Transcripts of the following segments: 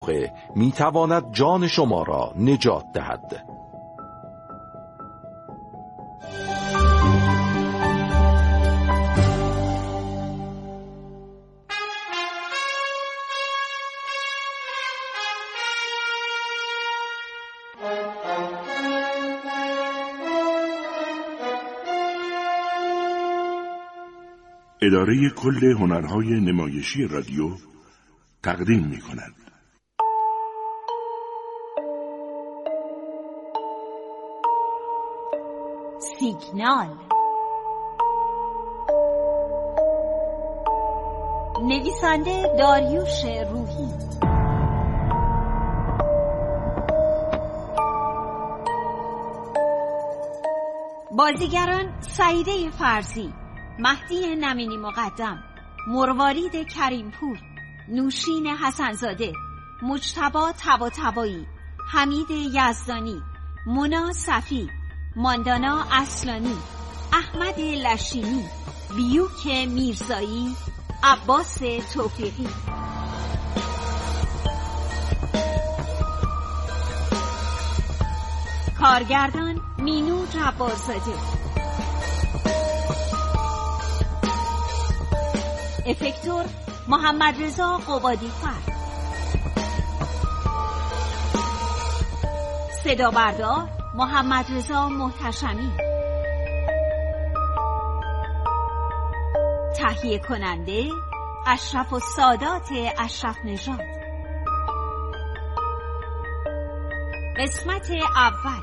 موقع میتواند جان شما را نجات دهد. اداره کل هنرهای نمایشی رادیو تقدیم می‌کند. سیگنال. نویسنده داریوش روحی. بازیگران: سعیده فرزی، مهدی نمینی مقدم، مروارید کریمپور، نوشین حسنزاده، مجتبی طباطبایی، حمید یزدانی، مونا صفی، ماندانا اصلانی، احمد لشینی، بیوک میرزایی، عباس توفیقی. کارگردان: مینو جبارزاده. افکتور: محمد رضا قبادی‌فر. صدا بردار: محمد رضا محتشمی. تهیه کننده: اشرف السادات اشرف نژاد. قسمت اول.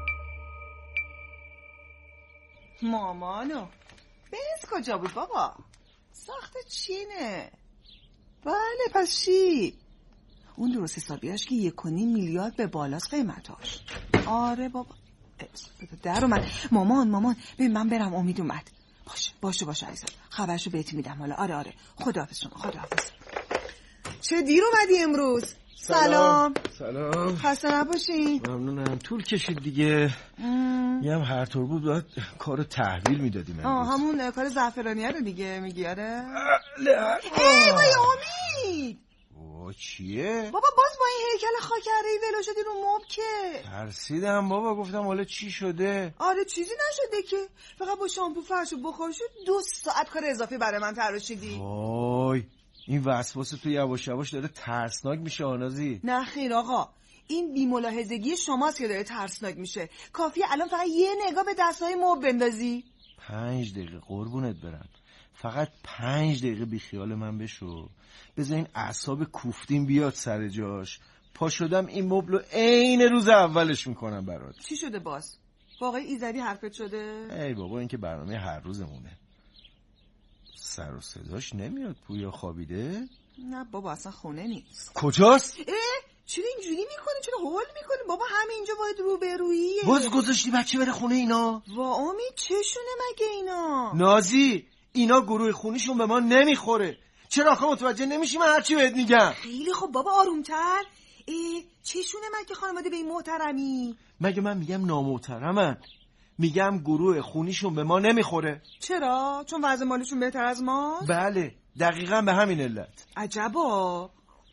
مامانو بنز کجا بود بابا؟ ساخت چینه. بله پس چی؟ اون درست حسابیاش که 1.5 میلیارد به بالاست قیمتاش. آره بابا. در اومد. مامان ببین من برم، امید اومد. باشه عزیزم، خبرشو بهت میدم حالا. آره خداحافظ شما. خداحافظ. چه دیر اومدی امروز؟ سلام. خسته نباشین. ممنونم. طول کشید دیگه. یه هم هر طور بود باید کارو تحویل میدادیم. همون کار زعفرانیه رو دیگه میگی؟ آره. ای وای امید. چیه؟ بابا باز با این هیکل خاکره‌ای ولو شدی رو مبل که؟ ترسیدم بابا، گفتم حالا چی شده؟ آره چیزی نشده که، فقط با شامپو فرشو بخار شد 2 ساعت کار اضافی برای من تراشیدی. وای این وسواس تو یواش یواش داره ترسناک میشه آنازی. نه خیر آقا، این بی‌ملاحظگی شماست که داره ترسناک میشه. کافیه الان فقط یه نگاه به دستای مبل بندازی. 5 دقیقه قربونت برم، فقط 5 دقیقه بیخیال من بشو، بذار این اعصاب کوفتیم بیاد سر جاش. پا شدم این مبلو عین روز اولش میکنم برات. چی شده باز؟ واقعا ایزدی حرفت شده؟ ای بابا این که برنامه هر روزمونه. سر و صداش نمیاد. پویا خوابیده؟ نه بابا اصلا خونه نیست. کجاست؟ چرا اینجوری میکنی؟ چرا هول میکنی؟ بابا همینجا باید روبروییه. باز گذاشتی بچه بره خونه اینا؟ وا امید چشونه مگه اینا؟ نازی اینا گروه خونیشون به ما نمیخوره. چرا آخه متوجه نمیشی من هرچی بهت میگم؟ خیلی خب بابا آرومتر. چشونه مگه خانواده به این محترمی؟ مگه من میگم نامحترمن؟ میگم گروه خونیشون به ما نمیخوره. چرا؟ چون وضع مالشون بهتر از ماست؟ بله دقیقاً به همین علت. عجبا.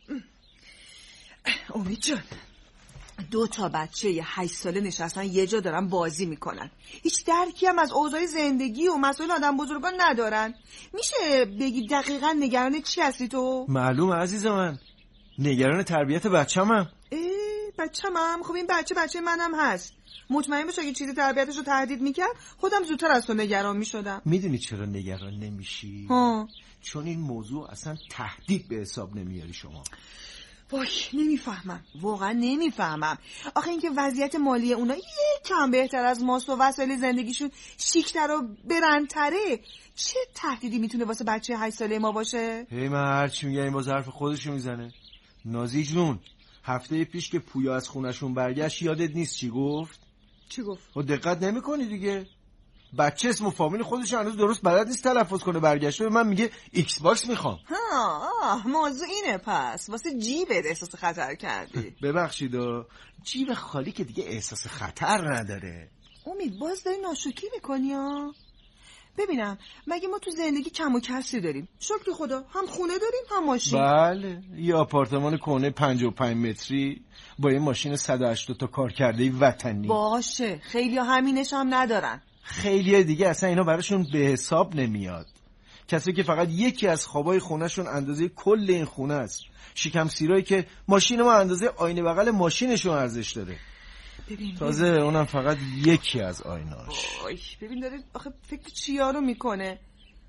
امید جان 2 بچه 8 ساله نشستن یه جا دارن بازی میکنن، هیچ درکی هم از اوضاع زندگی و مسائل آدم بزرگان ندارن. میشه بگی دقیقاً نگران چی هستی تو؟ معلومه عزیز من، نگران تربیت بچه‌مم. بچه‌مم؟ خب این بچه منم هست. مطمئن باش اگه چیزی تربیتش رو تهدید میکرد خودم زودتر از تو نگران میشدم. میدونی چرا نگران نمیشی؟ چون این موضوع اصلا تهدید به حساب نمیاری شما. وای نمیفهمم، واقعا نمیفهمم. آخه اینکه وضعیت مالی اونا یکم بهتر از ماست و وسایل زندگیشون شیک‌تر و برندتره، چه تهدیدی میتونه واسه بچه 8 ساله ما باشه؟ من هرچی میگم این باز حرف خودشو میزنه. نازی جون هفته پیش که پویا از خونشون برگشت یادت نیست چی گفت؟ چی گفت؟ و دقت نمی‌کنی دیگه. بچه اسم و فامیل خودش هنوز درست بلد نیست تلفظ کنه، برگشته به من میگه ایکس باکس میخوام. موضوع اینه پس واسه جیبت احساس خطر کردی. ببخشید جیب خالی که دیگه احساس خطر نداره. امید باز داری ناشوکی میکنی ها؟ ببینم مگه ما تو زندگی کم و کسری داریم؟ شکر خدا هم خونه داریم هم ماشین. بله، یه آپارتمان کهنه 55 متری با یه ماشین 180 تا کارکرده وطنی. باشه، خیلی‌ها همینش هم ندارن. خیلی‌ها دیگه اصلا اینا براشون به حساب نمیاد. کسی که فقط یکی از خوابای خونه‌شون اندازه کل این خونه است. شکم سیرایی که ماشین ما اندازه آینه بغل ماشینشون ارزش داره. ببین تازه اونم فقط یکی از آیناش. ببین داره آخه فکر چیا رو میکنه.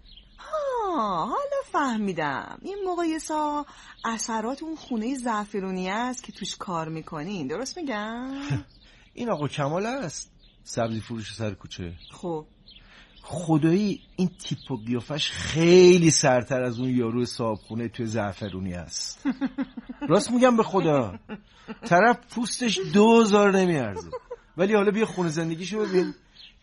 حالا فهمیدم این مقایسه اثرات اون خونه زعفرونی است که توش کار میکنین. درست میگم؟ این آقا کمال است، سبزی فروش سر کوچه. خب خدایی این تیپ و قیافش خیلی سرتر از اون یارو صاحب خونه توی زعفرونی است. راست میگم به خدا، طرف پوستش 2000 نمیارزه، ولی حالا بیا خونه زندگیشو ببین.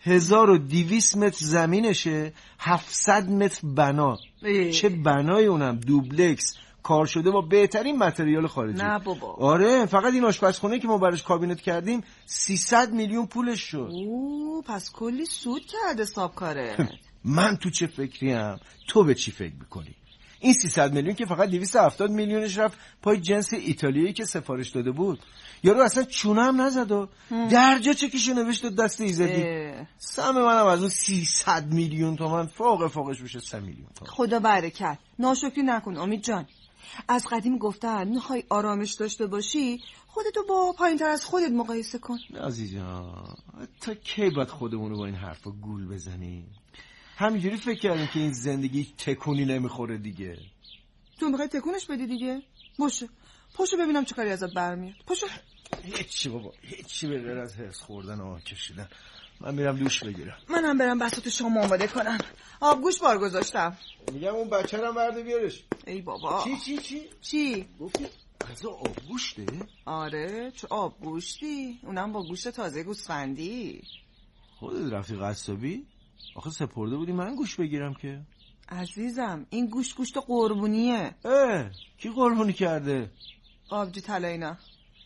1200 متر زمینشه، 700 متر بنا. چه بنای اونم دوبلکس، کار شده با بهترین متریال خارجی. نه بابا. آره، فقط این آشپزخونه که ما براش کابینت کردیم 300 میلیون پولش شد. پس کلی سود کرده حسابکاره. من تو چه فکریم؟ تو به چی فکر میکنی؟ این 300 میلیون که فقط 270 میلیونش رفت پای جنس ایتالیایی که سفارش داده بود. یارو اصلا چونه هم نزد و درجا چکیشو نوشت و دست ایزدی. سهم منم از اون 300 میلیون تومن فوقش بشه 3 میلیون تومن. خدا برکت. ناشکری نکن امید جان. از قدیم گفتن میخوای آرامش داشته باشی خودتو با پایین تر از خودت مقایسه کن. نازی جان، تا کی باید خودمونو با این حرفا گول بزنیم؟ همینجوری فکر کردیم که این زندگی تکونی نمیخوره دیگه. تو میخوای تکونش بدی دیگه؟ باشه، پاشو ببینم چه کاری ازت برمیاد. پاشو. هیچی بابا، هیچی به غیر از حرص خوردن و آه کشیدن. من میرم دوش بگیرم. منم برم بساط شام آماده کنم. آبگوش بار گذاشتم. میگم اون بچه رو برده بیارش. ای بابا. چی؟ گفتی غذا آبگوشته؟ آره، چه آبگوشتی؟ اونم با گوشت تازه گوسفندی. خودت رفتی قصابی؟ آخه سپرده بودی من گوش بگیرم که. عزیزم این گوشت قربونیه. کی قربونی کرده؟ آبجی طلایی نه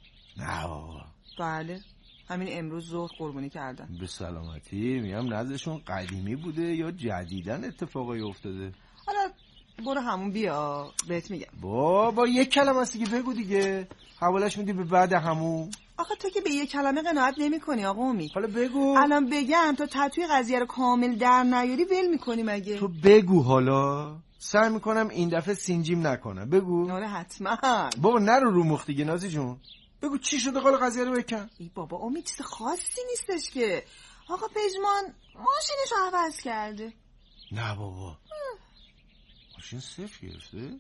بابا. بله، همین امروز ظهر قربونی کردن. به سلامتی. میگم نزدشون قدیمی بوده یا جدیدن اتفاقی افتاده؟ حالا برو همون بیا بهت میگم. بابا یک کلمه است دیگه بگو دیگه. حوالش میدی به بعد همون. آخه تو که به یک کلمه قناعت نمی‌کنی آقا امید. حالا بگو. الان بگم تا تطوی قضیه رو کامل در نیاری ول می‌کنی مگه؟ تو بگو حالا. سعی میکنم این دفعه سینجیم نکنم. بگو. آره حتما. بابا نرو رو مخ دیگه نازی جون. بگو چی شده قال قضیه رو بکن. ای بابا امید چیز خاصی نیستش که. آقا پژمان ماشینش رو عوض کرده. نه بابا. ماشین صفر گرفته؟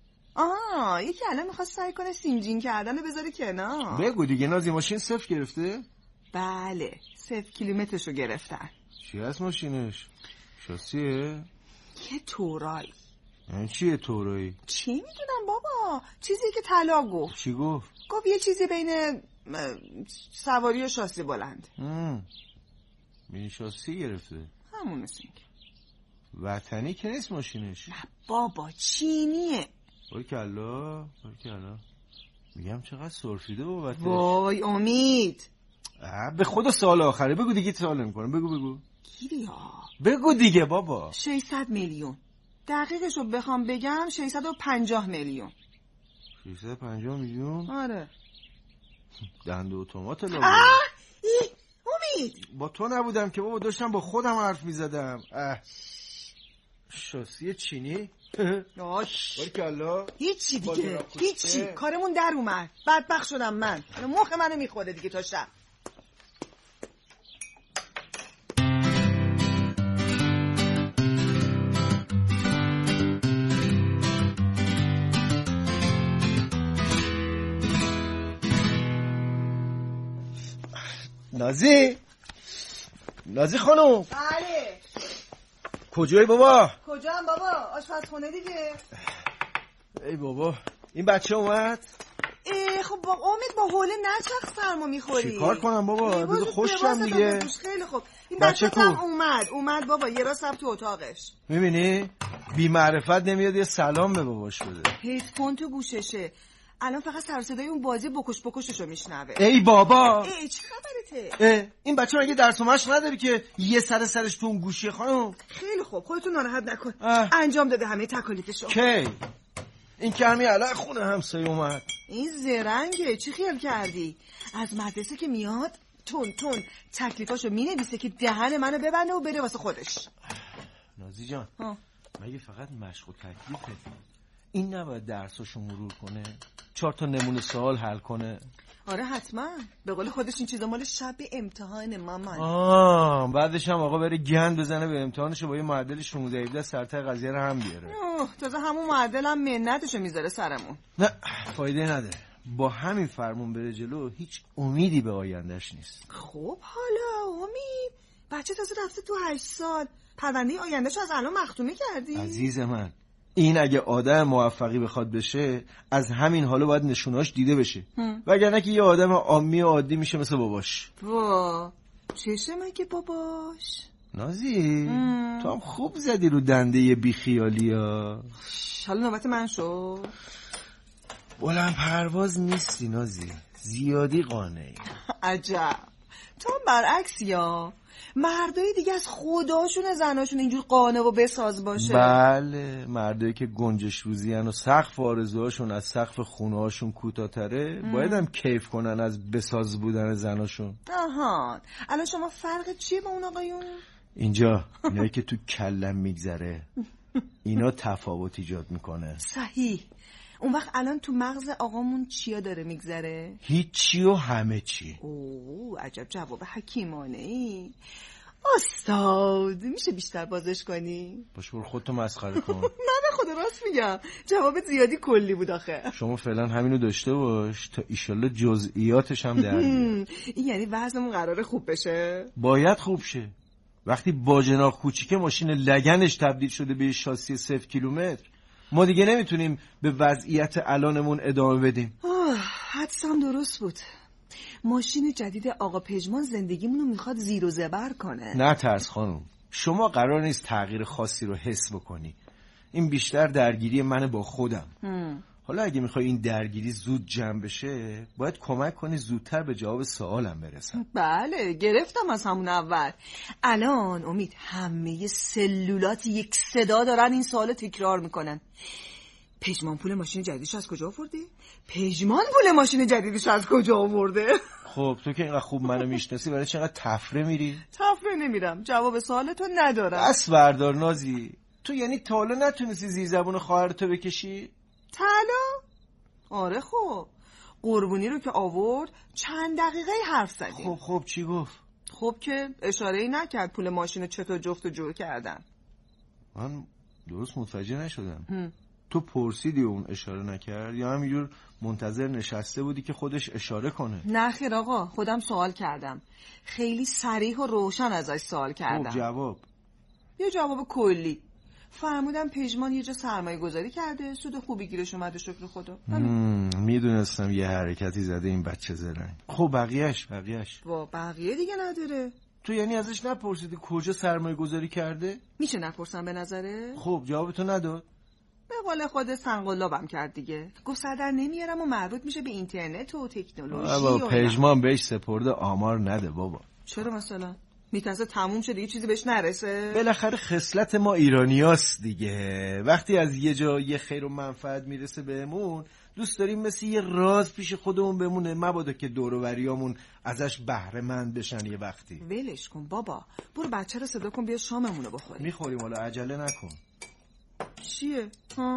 یکی الان میخواد سعی کنه سینجین کردن بذاره کنار. بگو دیگه نازی ماشین صفر گرفته؟ بله، 0 کیلومترشو گرفتن. چی هست ماشینش؟ شاسیه؟ یه تورای. این چیه تورایی؟ چی میدونم بابا، چیزی که طلا گفت. چی گفت؟ گفت یه چیزی بین سواری و شاسی بلند. این شاسی گرفته؟ همون مثل این وطنی که نیست ماشینش. نه بابا چینیه. بارکالله. میگم چقدر سرفیده بابتش. وای امید، به خدا سال آخره. بگو دیگه سوال نمی‌کنم. بگو گیریا. بگو دیگه بابا. 600 میلیون. دقیقشو بخوام بگم 650 میلیون. 650 میلیون؟ آره. دنده و تومات لابد. امید، با تو نبودم که بابا، داشتم با خودم حرف میزدم. شاسی چینی؟ بارکالله. هیچی دیگه، هیچی. کارمون در اومد. بدبخت شدم من. مخ منو میخوره دیگه تا شب. نازی خانم. بله. کجایی بابا؟ کجام بابا؟ آشپزخونه دیگه. ای بابا، این بچه اومد؟ خب با امید با حوله نچخ سرما میخوری. چی کار کنم بابا؟ بذار خوشم دیگه. خیلی خوب. این بچه هم اومد بابا، یه راست رفت تو اتاقش. میبینی؟ بی معرفت نمیاد یه سلام به باباش بده. هیدفون تو گوششه. الان فقط سر صدای اون بازی بکششو میشنوه. ای بابا، چه خبرته؟ این بچه مگه درس و مشق نداری که یه سرش تو اون گوشیه خانم؟ خیلی خوب، خودتون ناراحت نکن. انجام داده همه تکالیفشو. کی؟ این که همین الان خونه همسایه اومد. این زرنگه، چی خیال کردی؟ از مدرسه که میاد تون تکلیفاشو مینویسه که دهن منو ببنده و بره واسه خودش. نازی جان، مگه فقط مشق و تکلیفه؟ این نباید درساشو مرور کنه؟ 4 تا نمونه سوال حل کنه؟ آره حتما. به قول خودش این چیزا مال شب امتحان مامان. بعدش هم آقا بره گند بزنه به امتحانشو با یه معدل 16-17 سرتای قضیه رو هم بیاره. تازه همون معدل هم منتشو میذاره سرمون. نه فایده نداره. با همین فرمون بره جلو هیچ امیدی به آیندهش نیست. خب حالا امید، بچه تازه رفته تو 8 سال، پرونده آیندهشو از الان مختومه کردی؟ عزیز من، این اگه آدم موفقی بخواد بشه از همین حالا باید نشوناش دیده بشه، وگرنه که یه آدم عامی و عادی میشه مثل باباش. وا چشه مگه باباش؟ نازی تو هم خوب زدی رو دنده بیخیالی ها. حالا نوبت من شو. بلند پرواز نیستی نازی، زیادی قانعی. عجب، تو هم برعکس یا مردای دیگه از خداشون زناشون اینجور قانع و بساز باشه. بله، مردایی که گنجش روزی هن و سقف آرزوهاشون از سقف خونه هاشون کوتاه‌تره باید هم کیف کنن از بساز بودن زناشون. آها، الان شما فرق چیه با اون آقایون؟ اینجا اینایی که تو کلم میگذره اینا تفاوت ایجاد میکنه. صحیح. اون وقت الان تو مغز آقامون چیا داره میگذره؟ هیچی و همه چی. اوه عجب جواب حکیمانه ای. استاد میشه بیشتر بازش کنی؟ باش برو خودتو مسخره کن. نه به خدا راست میگم، جواب زیادی کلی بود آخه. شما فعلا همینو داشته باش تا ایشالله جزئیاتش هم در بیاد. این یعنی وزنمون قراره خوب بشه؟ باید خوب شه. وقتی باجناق کوچیکه ماشین لگنش تبدیل شده به شاسی 0 کیلومتر، ما دیگه نمیتونیم به وضعیت الانمون ادامه بدیم. حدسم درست بود. ماشین جدید آقا پژمان زندگیمونو میخواد زیر و زبر کنه. نه ترس خانم، شما قرار نیست تغییر خاصی رو حس بکنی. این بیشتر درگیری منه با خودم. حالا اگه میخوای این درگیری زود جمع بشه باید کمک کنی زودتر به جواب سوالم برسم. بله گرفتم از همون اول. الان امید همه سلولات یک صدا دارن این سوالو تکرار میکنن. پژمان پول ماشین جدیدش از کجا آورده؟ پژمان پول ماشین جدیدش از کجا آورده؟ خب تو که اینقدر خوب منو میشناسی برای چقدر تفره میری؟ تفره نمیرم، جواب سوالتو ندارم. بس بردار نازی، تو یعنی تا حالا نتونستی زیر زبون خواهرتو بکشی؟ طلا؟ آره خب قربونی رو که آورد چند دقیقه حرف زدیم. خب چی گفت؟ خب که اشاره‌ای نکرد پول ماشین چطور جفت و جور کردن. من درست متوجه نشدم. تو پرسیدی اون اشاره نکرد یا همینجور منتظر نشسته بودی که خودش اشاره کنه؟ نه خیر آقا، خودم سوال کردم، خیلی صریح و روشن ازش سوال کردم. خب جواب؟ یه جواب کلی. فرمودم پژمان یه جا سرمایه گذاری کرده، سود خوبی گیرش اومده شکر خدا. میدونستم یه حرکتی زده این بچه زرنگ. خب بقیهش؟ با بقیه دیگه نداره. تو یعنی ازش نپرسیدی کجا سرمایه گذاری کرده؟ میشه نپرسم به نظره؟ خب جوابتو نداد؟ به قول خود سنگلابم کرد دیگه، گفت سردر نمیارم و مربوط میشه به اینترنت و تکنولوژی. بابا پژمان بهش سپرده آمار نده بابا. چرا مثلا؟ میترسه تموم شده یه چیزی بهش نرسه؟ بالاخره خصلت ما ایرانیاست دیگه، وقتی از یه جا یه خیر و منفعت میرسه بهمون دوست داریم مثل یه راز پیش خودمون بمونه، مبادا که دور و بریامون ازش بهره مند بشن یه وقتی. ولش کن بابا، برو بچه رو صدا کن بیا شاممونو بخوریم. میخوریم حالا عجله نکن. چیه؟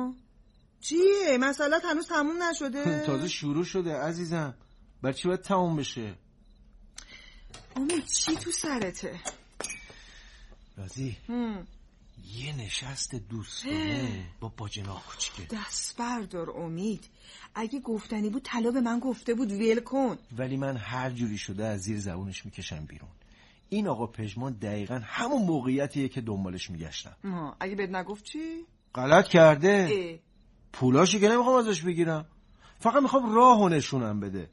چیه؟ مسئله هنوز تموم نشده؟ تازه شروع شده عزیزم، برای چی باید تموم بشه؟ امید چی تو سرته؟ رازی یه نشست دوستانه با باجناق کوچیکه. دست بردار امید، اگه گفتنی بود طلا به من گفته بود ول کن. ولی من هر جوری شده از زیر زبونش میکشم بیرون. این آقا پژمان دقیقا همون موقعیتیه که دنبالش میگشتم. اگه بهت نگفت چی؟ غلط کرده. پولاشو که نمیخوام ازش بگیرم، فقط میخوام راهو نشونم بده.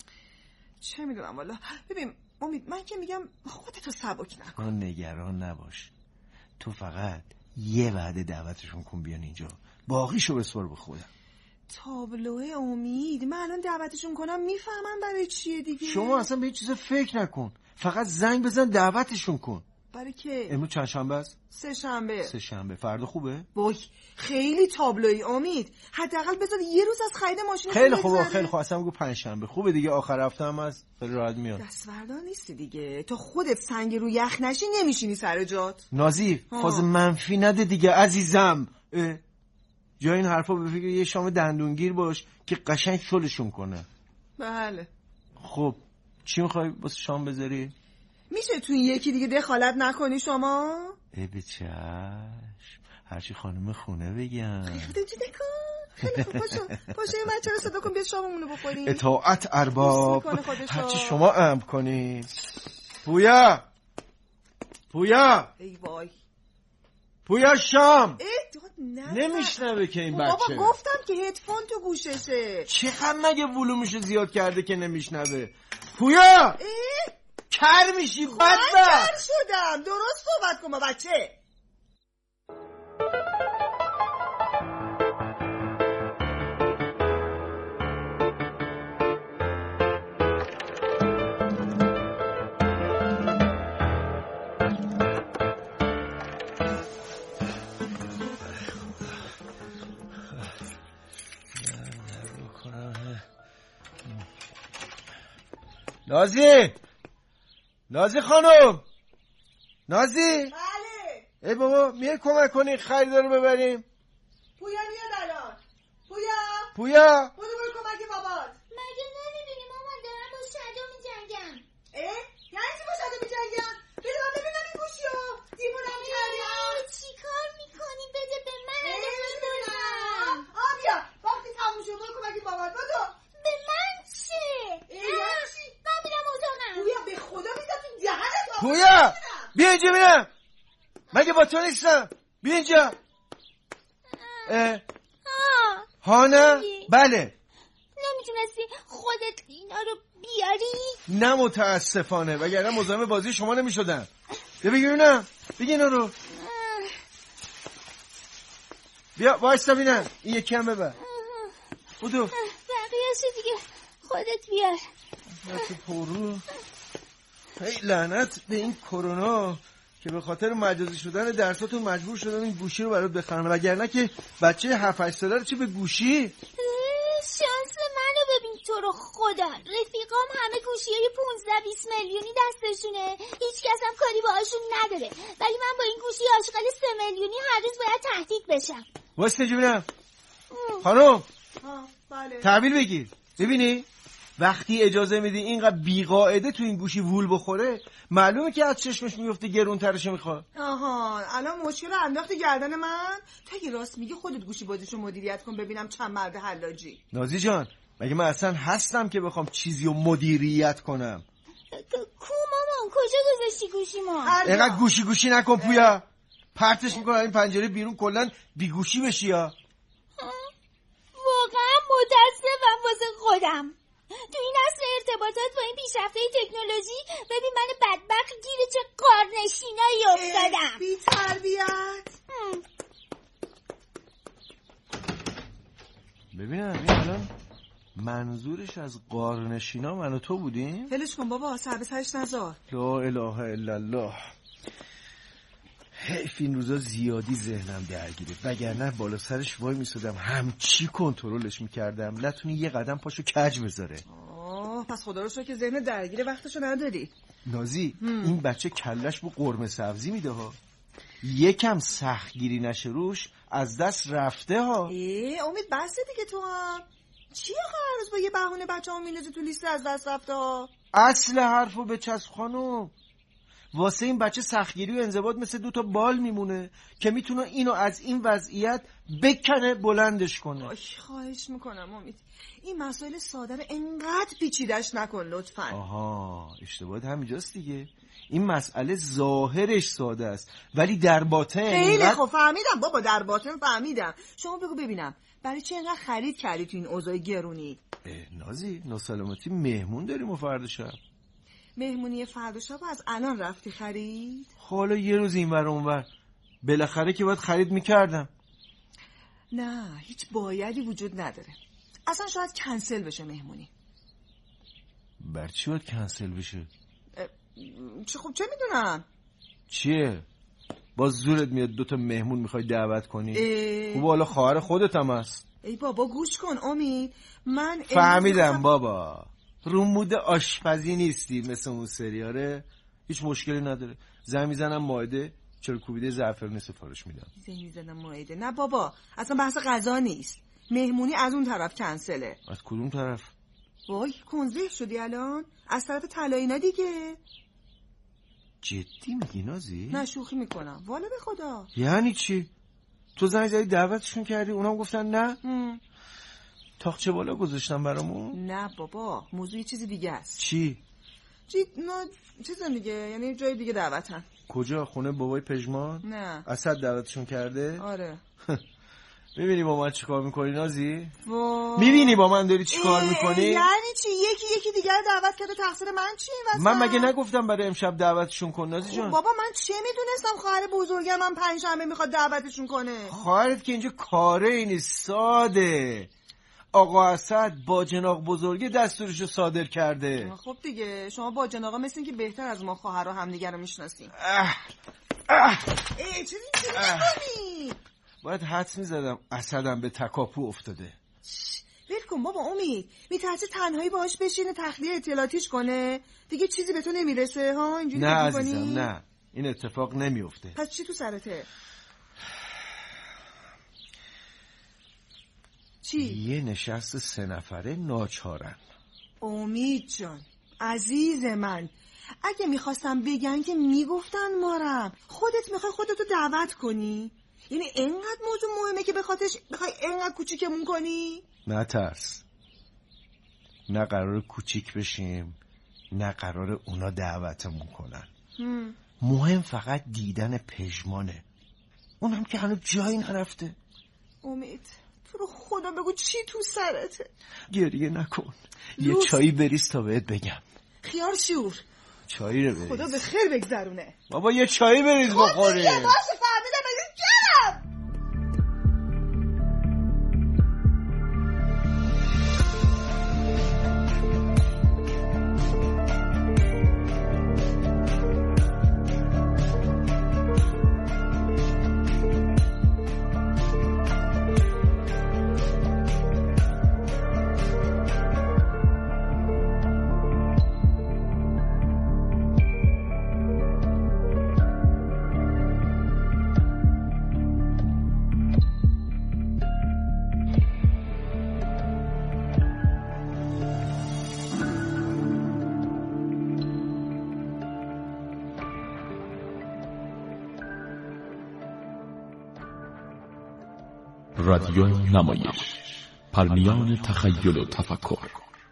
چه میدونم والا. ببین امید، من که میگم خودتو سبک نکن. نگران نباش، تو فقط یه وعده دعوتشون کن بیان اینجا، باقیشو بسپار به خودم. تابلوه امید، من الان دعوتشون کنم میفهمن برای چیه دیگه. شما اصلا به این چیزا فکر نکن، فقط زنگ بزن دعوتشون کن. برای که امروز چند شنبه است؟ سه شنبه. فردا خوبه؟ وای خیلی تابلوی امید، حداقل بذار یه روز از خرید ماشین. خیلی خوبه اصلا میگم پنج شنبه خوبه دیگه، آخر هفته هم از خیلی راحت میاد. دستوردار نیستی دیگه، تو خودت سنگ رو یخ نشی نمیشینی سر جات. نازی فاز منفی نده دیگه عزیزم. جای این حرفا به فکر یه شام دندونگیر باش که قشنگ شلشون کنه. بله. خب چی میخوای واسه شام بذاری؟ میشه تو این یکی دیگه دخالت نکنی شما؟ به چشم، هرچی خانم خونه بگم. خودت چی دکن؟ خیلی خوب، پاشو این بچه رو صدا کن بیاد شاممونو بخوریم. اطاعت ارباب، هرچی شما امر کنی. پویا ای وای، پویا شام. نمیشنوه که این بچه. بابا گفتم که هدفون تو گوششه. چقدر مگه ولومشو زیاد کرده که نمیشنوه؟ پویا کر میشی بدبخت. من کر شدم، درست صحبت کن با بچه. نازی خانم، نازی. بله. ای بابا میای کمک کنی خریدا رو ببریم؟ پویا میاد الان. پویا برو کمک بابات. مگه نمیبینی مامان دارم با شجا میجنگم؟ یعنی چی با شجا میجنگم؟ بده من ببینم این گوشیو. دیوونم کردی. چی کار میکنی؟ بده به من، میدونم. بیا وقتی تموم شد برو کمک بابات. بدو. به من چه؟ یعنی چی؟ من میرم اتاقم. پویا به خدا میزم تو دهنت. پویا بیا اینجا ببینم، مگه با تو نیستم؟ بیا اینجا. ها نه؟ بله. نمیتونستی خودت اینا رو بیاری؟ نه متاسفانه، وگرنه مزاحم بازی شما نمیشدم. ببینم بگی اینا رو. بیا وایستا ببینم، این یکی هم ببر. بودو بقیه‌شو دیگه خودت بیار. تو پرو. ای لعنت به این کرونا که به خاطر مجازی شدن درساتون مجبور شدن این گوشی رو برات بخرن، وگرنه که بچه 7-8 ساله رو چی به گوشی؟ شانس منو ببین تو رو خدا، رفیقام همه گوشیای 15-20 میلیونی دستشونه، هیچ کس هم کاری باهاشون نداره، ولی من با این گوشی آشغال 3 میلیونی هر روز باید تهدید بشم. واسه چه ببینم خانم. بله. تحویل بگیر. ببینی وقتی اجازه میدی اینقدر بیقاعده تو این گوشی وول بخوره، معلومه که از چشمش میفته گرونترش میخواد. الان مشکل رو انداختی گردن من. تا اگه راست میگی خودت گوشی بازیشو مدیریت کن ببینم چند مرد حلاجی. نازی جان مگه من اصلا هستم که بخوام چیزی رو مدیریت کنم؟ کو مامان کجا گذاشتی گوشیمو؟ اینقدر گوشی نکن پویا، پرتش میکنم این پنجره بیرون، کلا بیگوشی بشی. یا واقعا متاسفم واسه خودم. تو این عصر ارتباطات با این پیشرفته تکنولوژی ببین من بدبخت گیر چه قارنشینایی افتادم. بی تربیت. ببینم این الان منظورش از قارنشینا من و تو بودیم؟ ولش کن بابا، سر به سرش نذار. لا اله الا الله. حیف این روزا زیادی ذهنم درگیره، وگرنه بالا سرش وای میسادم همچی کنترلش میکردم نتونی یه قدم پاشو کج بذاره. پس خدا رو شکر که ذهن درگیره وقتشو نداری. نازی این بچه کلش با قرمه سبزی میده ها، یکم سختگیری نشه روش از دست رفته ها. امید بسته دیگه، تو هم چی هر روز با یه بهونه بچه‌مو میندازی تو لیست از دست رفته ها؟ اصل حرفو بچسب خانم. واسه این بچه سختگیری و انضباط مثل 2 بال میمونه که میتونه اینو از این وضعیت بکنه بلندش کنه. خواهش میکنم امید این مسائل ساده رو انقدر پیچیدش نکن لطفاً. آها اشتباهت همینجاست دیگه. این مسئله ظاهرش ساده است ولی در باطن خیلی خوب فهمیدم بابا، در باطن فهمیدم. شما بگو ببینم برای چه اینقدر خرید کردی تو این اوضاع گرونی؟ نازی ناسلامتی مهمون داریم و فردا شب. مهمونی فردا شب از الان رفتی خرید؟ حالا یه روز این ور اون ور بالاخره که باید خرید میکردم. نه هیچ بایدی وجود نداره. اصلا شاید کنسل بشه مهمونی. بر چی باید کنسل بشه؟ خب چه میدونم. چیه؟ باز زورت میاد 2 مهمون میخوای دعوت کنی؟ خب حالا خواهر خودت هم هست. ای بابا گوش کن امید. من فهمیدم بابا، رو مود آشپزی نیستی مثل اون سریاره. هیچ مشکلی نداره، زنگ میزنم مائده چرکوبیده زعفرانی سفارش میدم. زنگ میزنم مائده؟ نه بابا اصلا بحث غذا نیست. مهمونی از اون طرف کنسله. از کدوم طرف؟ وای کنزه شدی الان؟ از طرف طلایینا دیگه. جدی میگی نازی؟ نه شوخی میکنم والا به خدا. یعنی چی؟ تو زنگ زدی دعوتشون کردی اونام گفتن نه؟ تاقچه بالا گذاشتن برامون؟ نه بابا موضوع یه چیز دیگه است. چی؟ چیز دیگه، یعنی جای دیگه دعوتن. کجا؟ خونه بابای پژمان؟ نه. اسد دعوتشون کرده؟ آره. میبینی با من چی کار میکنی نازی؟ میبینی با من داری چی کار میکنی؟ یعنی چی؟ یکی دیگر دعوت کرده تقصیر من چی این وسط؟ من مگه نگفتم برای امشب دعوتشون کن نازی جان؟ بابا من چه میدونستم خواهر بزرگم من 5 شنبه میخواد دعوتشون کنه. خواهرت که اینجا کاره اینی ساده. آقا اسد با جناق بزرگی دستورشو صادر کرده. خب دیگه شما با جناقا مثل این که بهتر از ما خواهر رو همدیگه رو میشناسین. چه میکنی؟ باید حدس میزدم اسدم به تکاپو افتاده. ول کن بابا امید، میترسه تنهایی باهاش بشینه تخلیه اطلاعاتیش کنه دیگه، چیزی به تو نمیرسه ها اینجوری؟ نه عزیزم نه، این اتفاق نمیفته. پس چی تو سرته؟ چی؟ یه نشست 3 نفره ناچارن. امید جان عزیز من، اگه میخواستم بگن که میگفتن مارم. خودت میخوای خودتو دعوت کنی؟ یعنی اینقدر موضوع مهمه که بخوای اینقدر کوچیکمون کنی؟ نه ترس، نه قرار کوچیک بشیم نه قرار اونا دعوتمون کنن. مهم فقط دیدن پژمانه، اونم که هنوز جایی نرفته. امید تو رو خدا بگو چی تو سرته؟ گریه نکن، یه چایی بریز تا بهت بگم. خیار شور چایی رو بریز. خدا به خیر بگذرونه. بابا یه چایی بریز بخوریم. باشه فهمیدم بگیر گرم. رادیو نمایش، پرمیان تخیل و تفکر.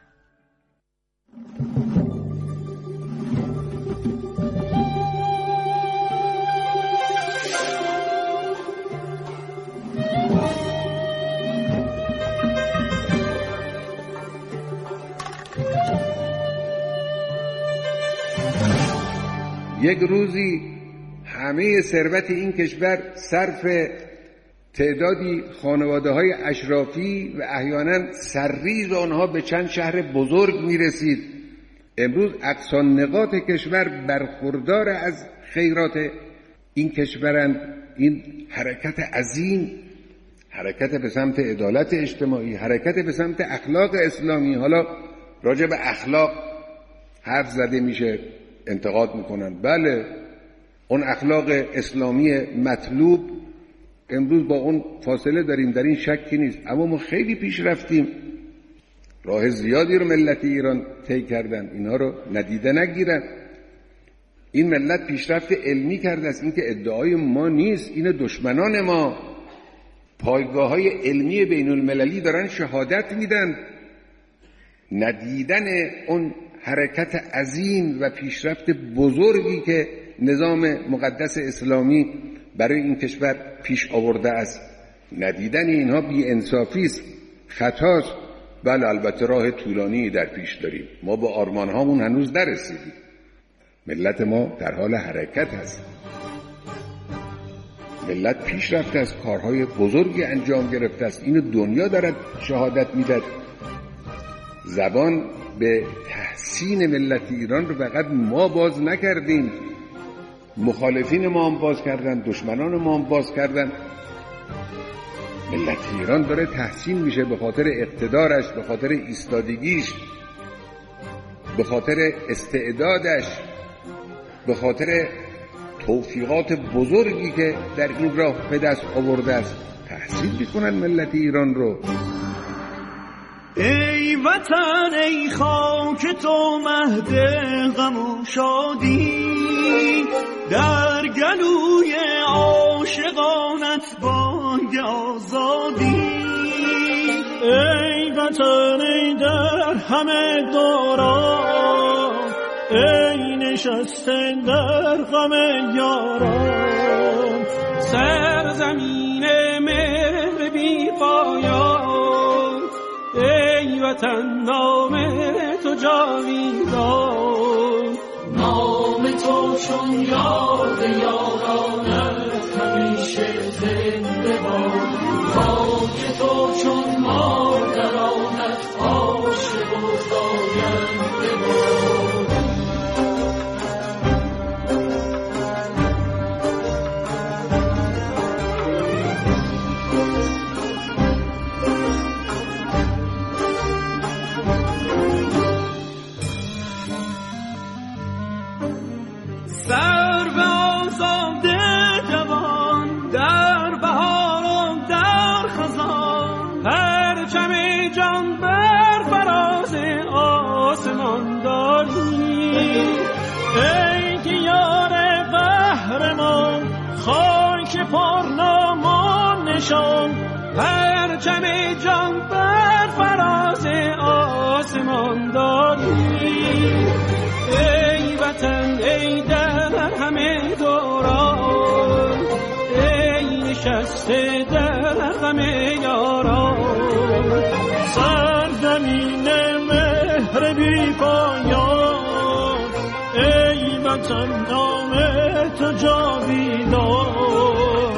یک روزی همه ثروت این کشور صرف تعدادی خانواده‌های اشرافی و احیانا سرریز آنها به چند شهر بزرگ می‌رسید. امروز اقصا نقاط کشور برخوردار از خیرات این کشورند. این حرکت عظیم، حرکت به سمت عدالت اجتماعی، حرکت به سمت اخلاق اسلامی. حالا راجع به اخلاق حرف زده میشه، انتقاد میکنن. بله اون اخلاق اسلامی مطلوب امروز با اون فاصله داریم، در این شکی نیست، اما ما خیلی پیش رفتیم. راه زیادی رو ملت ایران طی کردن، اینا رو ندیده نگیرن. این ملت پیشرفت علمی کرده است، این که ادعای ما نیست، این دشمنان ما پایگاه‌های علمی بین المللی دارن شهادت میدن. ندیدن اون حرکت عظیم و پیشرفت بزرگی که نظام مقدس اسلامی برای این کشور پیش آورده است، ندیدن اینها بی‌انصافی است، خطاست. بله البته راه طولانی در پیش داریم، ما به آرمان‌هامون هنوز نرسیدیم. ملت ما در حال حرکت است، ملت پیش رفته است، کارهای بزرگی انجام گرفته است، اینو دنیا دارد شهادت میدهد. زبان به تحسین ملت ایران رو فقط ما باز نکردیم، مخالفین ما هم باز کردن، دشمنان ما هم باز کردن. ملت ایران داره تحسین میشه به خاطر اقتدارش، به خاطر ایستادگیش، به خاطر استعدادش، به خاطر توفیقات بزرگی که در این راه به دست آورده است. تحسین میکنن ملت ایران رو. ای وطن ای خاک تو مهد غم و شادی، در گلوی عاشقانت بانگ آزادی. ای وطن ای در همه دوران، ای نشسته در غم یاران. سرزمین مهر بی پایان، ای وطن نام تو جاویدان. نام تو چون یاد یارانت همیشه زنده باد. خاک تو چون مادرانت عاشق و زاینده باد. پرچم جان بر فراز آسمان داری. ای وطن ای در همه دوران، ای نشسته در غم یاران. سرزمین مهر بی پایان، ای وطن نام تو جاویدان.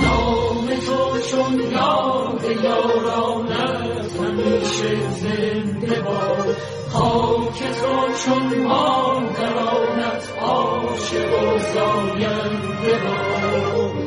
چون یاد یارانت همیشه زنده باد. خاک تو چون مادرانت عاشق و زاینده باد.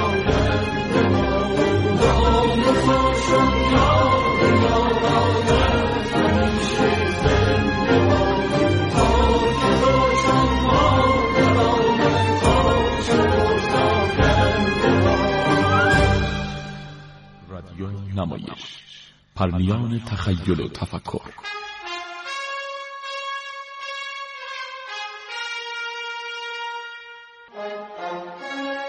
Oh, نمایش، پرنیان تخیل و تفکر.